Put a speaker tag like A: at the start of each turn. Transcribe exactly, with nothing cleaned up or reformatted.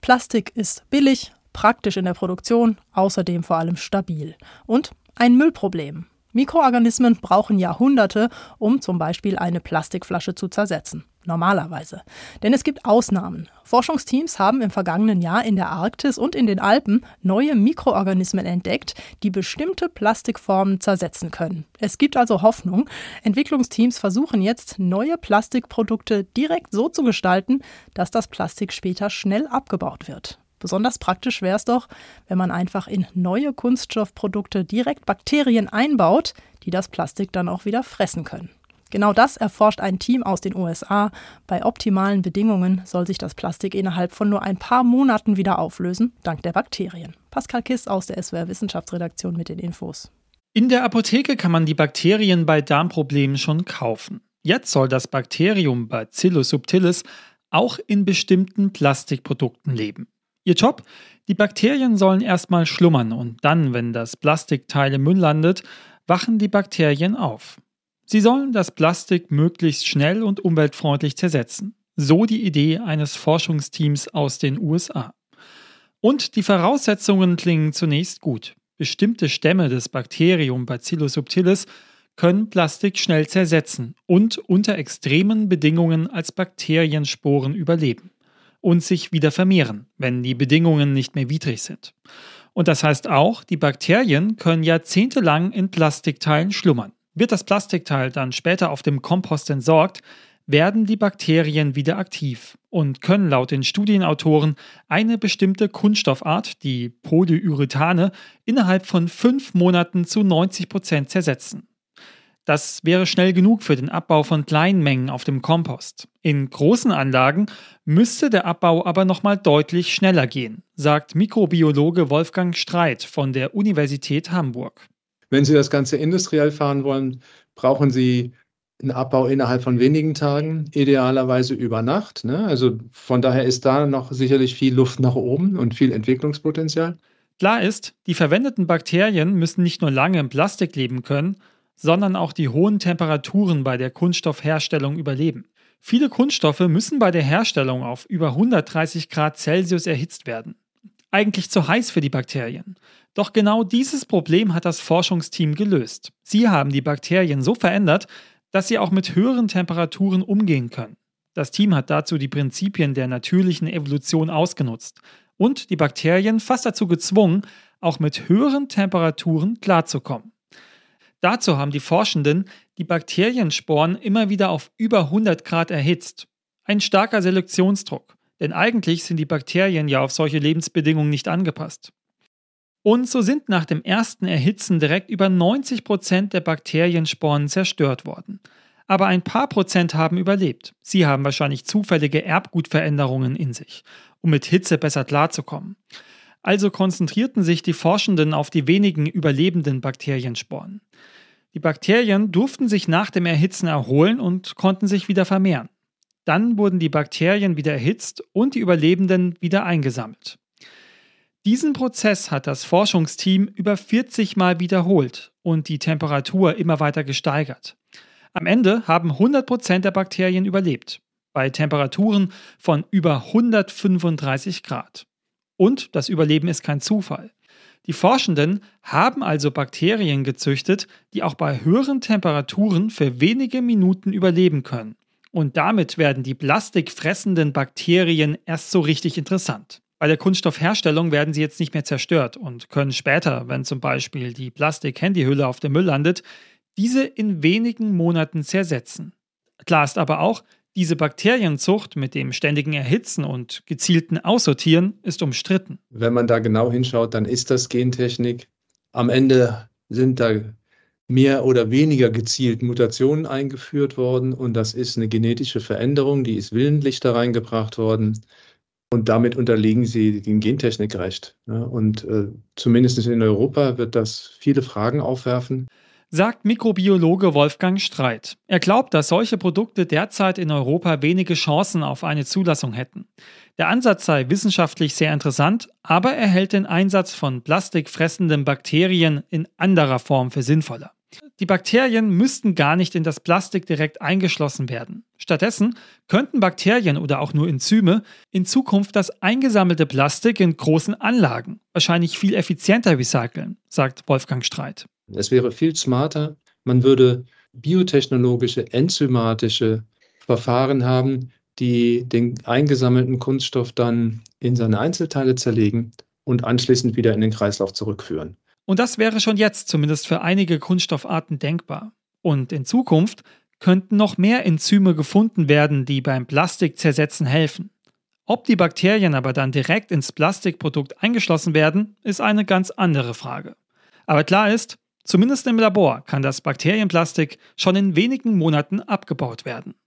A: Plastik ist billig, praktisch in der Produktion, außerdem vor allem stabil. Und ein Müllproblem. Mikroorganismen brauchen Jahrhunderte, um zum Beispiel eine Plastikflasche zu zersetzen. Normalerweise. Denn es gibt Ausnahmen. Forschungsteams haben im vergangenen Jahr in der Arktis und in den Alpen neue Mikroorganismen entdeckt, die bestimmte Plastikformen zersetzen können. Es gibt also Hoffnung. Entwicklungsteams versuchen jetzt, neue Plastikprodukte direkt so zu gestalten, dass das Plastik später schnell abgebaut wird. Besonders praktisch wäre es doch, wenn man einfach in neue Kunststoffprodukte direkt Bakterien einbaut, die das Plastik dann auch wieder fressen können. Genau das erforscht ein Team aus den U S A. Bei optimalen Bedingungen soll sich das Plastik innerhalb von nur ein paar Monaten wieder auflösen, dank der Bakterien. Pascal Kiss aus der S W R Wissenschaftsredaktion mit den Infos.
B: In der Apotheke kann man die Bakterien bei Darmproblemen schon kaufen. Jetzt soll das Bakterium Bacillus subtilis auch in bestimmten Plastikprodukten leben. Ihr Job? Die Bakterien sollen erstmal schlummern und dann, wenn das Plastikteil im Müll landet, wachen die Bakterien auf. Sie sollen das Plastik möglichst schnell und umweltfreundlich zersetzen. So die Idee eines Forschungsteams aus den U S A. Und die Voraussetzungen klingen zunächst gut. Bestimmte Stämme des Bakterium Bacillus subtilis können Plastik schnell zersetzen und unter extremen Bedingungen als Bakteriensporen überleben und sich wieder vermehren, wenn die Bedingungen nicht mehr widrig sind. Und das heißt auch, die Bakterien können jahrzehntelang in Plastikteilen schlummern. Wird das Plastikteil dann später auf dem Kompost entsorgt, werden die Bakterien wieder aktiv und können laut den Studienautoren eine bestimmte Kunststoffart, die Polyurethane, innerhalb von fünf Monaten zu neunzig Prozent zersetzen. Das wäre schnell genug für den Abbau von kleinen Mengen auf dem Kompost. In großen Anlagen müsste der Abbau aber nochmal deutlich schneller gehen, sagt Mikrobiologe Wolfgang Streit von der Universität Hamburg.
C: Wenn Sie das Ganze industriell fahren wollen, brauchen Sie einen Abbau innerhalb von wenigen Tagen, idealerweise über Nacht. Ne? Also von daher ist da noch sicherlich viel Luft nach oben und viel Entwicklungspotenzial.
B: Klar ist, die verwendeten Bakterien müssen nicht nur lange im Plastik leben können, sondern auch die hohen Temperaturen bei der Kunststoffherstellung überleben. Viele Kunststoffe müssen bei der Herstellung auf über hundertdreißig Grad Celsius erhitzt werden. Eigentlich zu heiß für die Bakterien. Doch genau dieses Problem hat das Forschungsteam gelöst. Sie haben die Bakterien so verändert, dass sie auch mit höheren Temperaturen umgehen können. Das Team hat dazu die Prinzipien der natürlichen Evolution ausgenutzt und die Bakterien fast dazu gezwungen, auch mit höheren Temperaturen klarzukommen. Dazu haben die Forschenden die Bakteriensporen immer wieder auf über hundert Grad erhitzt. Ein starker Selektionsdruck, denn eigentlich sind die Bakterien ja auf solche Lebensbedingungen nicht angepasst. Und so sind nach dem ersten Erhitzen direkt über neunzig Prozent der Bakteriensporen zerstört worden. Aber ein paar Prozent haben überlebt. Sie haben wahrscheinlich zufällige Erbgutveränderungen in sich, um mit Hitze besser klarzukommen. Also konzentrierten sich die Forschenden auf die wenigen überlebenden Bakteriensporen. Die Bakterien durften sich nach dem Erhitzen erholen und konnten sich wieder vermehren. Dann wurden die Bakterien wieder erhitzt und die Überlebenden wieder eingesammelt. Diesen Prozess hat das Forschungsteam über vierzig Mal wiederholt und die Temperatur immer weiter gesteigert. Am Ende haben hundert Prozent der Bakterien überlebt, bei Temperaturen von über hundertfünfunddreißig Grad. Und das Überleben ist kein Zufall. Die Forschenden haben also Bakterien gezüchtet, die auch bei höheren Temperaturen für wenige Minuten überleben können. Und damit werden die plastikfressenden Bakterien erst so richtig interessant. Bei der Kunststoffherstellung werden sie jetzt nicht mehr zerstört und können später, wenn zum Beispiel die Plastik-Handyhülle auf dem Müll landet, diese in wenigen Monaten zersetzen. Klar ist aber auch, diese Bakterienzucht mit dem ständigen Erhitzen und gezielten Aussortieren ist umstritten.
C: Wenn man da genau hinschaut, dann ist das Gentechnik. Am Ende sind da mehr oder weniger gezielt Mutationen eingeführt worden und das ist eine genetische Veränderung, die ist willentlich da reingebracht worden. Und damit unterliegen sie dem Gentechnikrecht. Und äh, zumindest in Europa wird das viele Fragen aufwerfen.
B: Sagt Mikrobiologe Wolfgang Streit. Er glaubt, dass solche Produkte derzeit in Europa wenige Chancen auf eine Zulassung hätten. Der Ansatz sei wissenschaftlich sehr interessant, aber er hält den Einsatz von plastikfressenden Bakterien in anderer Form für sinnvoller. die Bakterien müssten gar nicht in das Plastik direkt eingeschlossen werden. Stattdessen könnten Bakterien oder auch nur Enzyme in Zukunft das eingesammelte Plastik in großen Anlagen wahrscheinlich viel effizienter recyceln, sagt Wolfgang Streit.
C: Es wäre viel smarter, man würde biotechnologische, enzymatische Verfahren haben, die den eingesammelten Kunststoff dann in seine Einzelteile zerlegen und anschließend wieder in den Kreislauf zurückführen.
B: Und das wäre schon jetzt zumindest für einige Kunststoffarten denkbar. Und in Zukunft könnten noch mehr Enzyme gefunden werden, die beim Plastikzersetzen helfen. Ob die Bakterien aber dann direkt ins Plastikprodukt eingeschlossen werden, ist eine ganz andere Frage. Aber klar ist, zumindest im Labor kann das Bakterienplastik schon in wenigen Monaten abgebaut werden.